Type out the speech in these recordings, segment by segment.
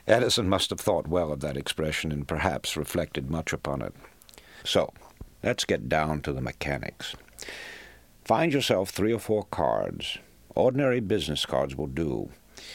Edison must have thought well of that expression and perhaps reflected much upon it. So, let's get down to the mechanics. Find yourself 3 or 4 cards. Ordinary business cards will do.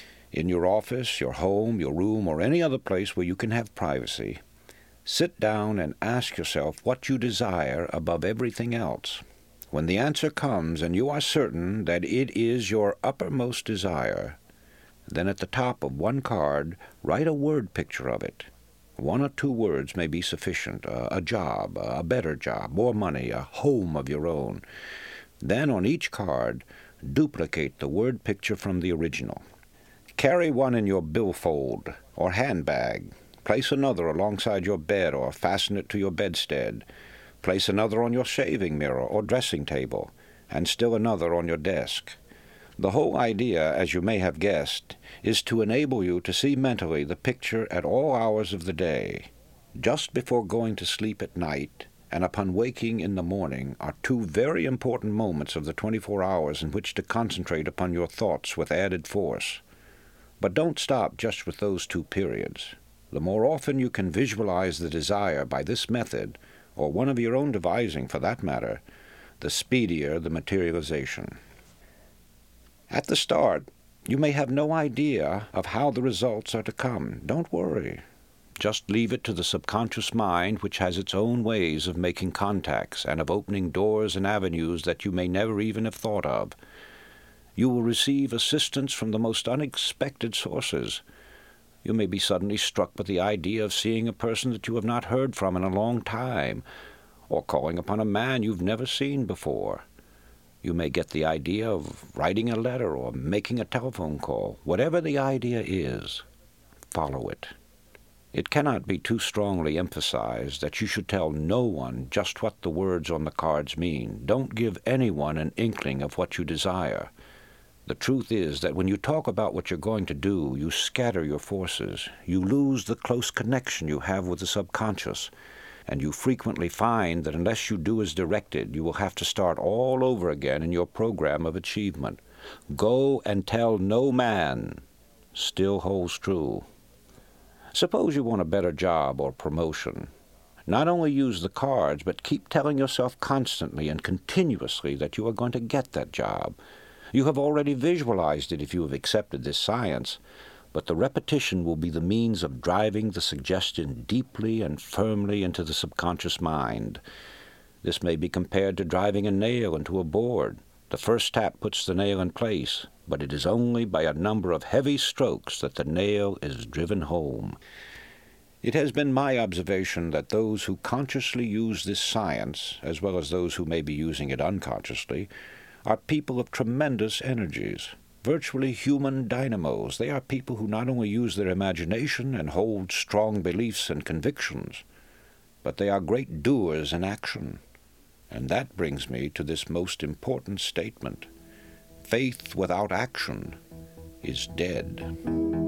In your office, your home, your room, or any other place where you can have privacy, sit down and ask yourself what you desire above everything else. When the answer comes and you are certain that it is your uppermost desire, then at the top of one card, write a word picture of it. 1 or 2 words may be sufficient. A job, a better job, more money, a home of your own. Then on each card, duplicate the word picture from the original. Carry one in your billfold or handbag. Place another alongside your bed or fasten it to your bedstead. Place another on your shaving mirror or dressing table, and still another on your desk. The whole idea, as you may have guessed, is to enable you to see mentally the picture at all hours of the day. Just before going to sleep at night and upon waking in the morning are 2 very important moments of the 24 hours in which to concentrate upon your thoughts with added force. But don't stop just with those 2 periods. The more often you can visualize the desire by this method, or one of your own devising for that matter, the speedier the materialization. At the start, you may have no idea of how the results are to come. Don't worry. Just leave it to the subconscious mind, which has its own ways of making contacts and of opening doors and avenues that you may never even have thought of. You will receive assistance from the most unexpected sources. You may be suddenly struck with the idea of seeing a person that you have not heard from in a long time, or calling upon a man you've never seen before. You may get the idea of writing a letter or making a telephone call. Whatever the idea is, follow it. It cannot be too strongly emphasized that you should tell no one just what the words on the cards mean. Don't give anyone an inkling of what you desire. The truth is that when you talk about what you're going to do, you scatter your forces. You lose the close connection you have with the subconscious, and you frequently find that unless you do as directed, you will have to start all over again in your program of achievement. Go and tell no man still holds true. Suppose you want a better job or promotion. Not only use the cards, but keep telling yourself constantly and continuously that you are going to get that job. You have already visualized it if you have accepted this science, but the repetition will be the means of driving the suggestion deeply and firmly into the subconscious mind. This may be compared to driving a nail into a board. The first tap puts the nail in place, but it is only by a number of heavy strokes that the nail is driven home. It has been my observation that those who consciously use this science, as well as those who may be using it unconsciously, are people of tremendous energies, virtually human dynamos. They are people who not only use their imagination and hold strong beliefs and convictions, but they are great doers in action. And that brings me to this most important statement. Faith without action is dead.